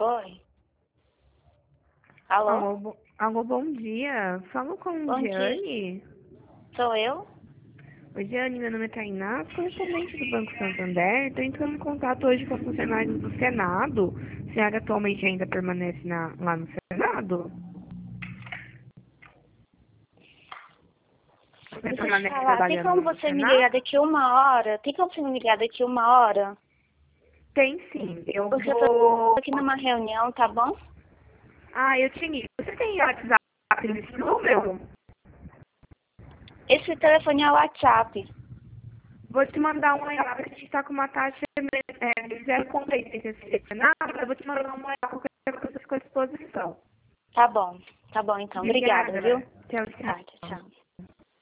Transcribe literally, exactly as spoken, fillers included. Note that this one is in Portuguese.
Oi. Alô? Alô, bo- alô, bom dia. Falo com Bom dia. Giane. Sou eu? Oi, Giane, meu nome é Tainá, correspondente do Banco Santander. Estou entrando em contato hoje com a funcionária do Senado. A senhora atualmente ainda permanece na- lá no Senado? Você Deixa eu te permanece falar. Tem trabalhando como lá no você me ligar Senado? daqui uma hora? Tem como você me ligar daqui uma hora? Tem sim. Eu Porque eu tô vou... aqui numa reunião, tá bom? Ah, eu tinha... Você tem WhatsApp nesse número? Esse telefone é o WhatsApp. Vou te mandar um real, a gente está com uma taxa é, de zero vírgula oitenta e seis Senado, eu vou te mandar um real, qualquer coisa fica à disposição. Tá bom. Tá bom, então. Obrigada, Obrigada. viu? Tchau, Tá, tchau. tchau.